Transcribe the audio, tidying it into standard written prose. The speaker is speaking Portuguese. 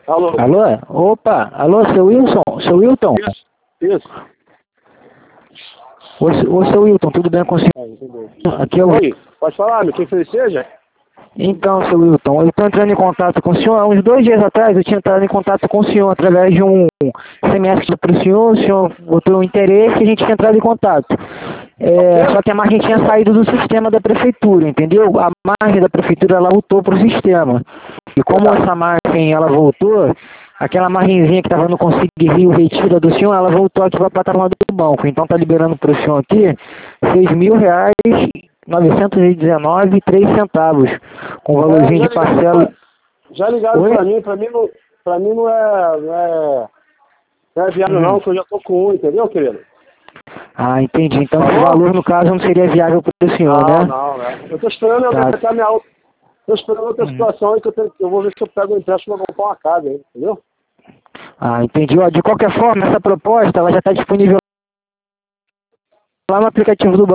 Alô? Alô? Opa, alô, seu Wilson? Seu Wilton? Isso. Ô, seu Wilton, tudo bem com o senhor? Entendeu. Aqui é o... Oi, pode falar, meu, quem fez seja? Então, seu Wilton, eu estou entrando em contato com o senhor. Há uns 2 dias atrás eu tinha entrado em contato com o senhor através de um SMS para o senhor botou um interesse e a gente tinha entrado em contato. Só que a margem tinha saído do sistema da prefeitura, entendeu? A margem da prefeitura ela voltou para o sistema. E como essa margem ela voltou, aquela margenzinha que estava no Consigo Rio retira do senhor, ela voltou aqui para a plataforma do banco. Então está liberando para o senhor aqui R$6.919,03, com valorzinho de parcela. Já ligaram pra mim não é viável não, que eu já tô com um, entendeu, querido? Ah, entendi. Então esse valor, no caso, não seria viável para o senhor, né? Não. Eu tô esperando aumentar minha alta. Tô esperando outra situação aí que eu vou ver se eu pego um empréstimo pra comprar uma casa aí, entendeu? Ah, entendi. Ó, de qualquer forma, essa proposta ela já está disponível lá no aplicativo do banco.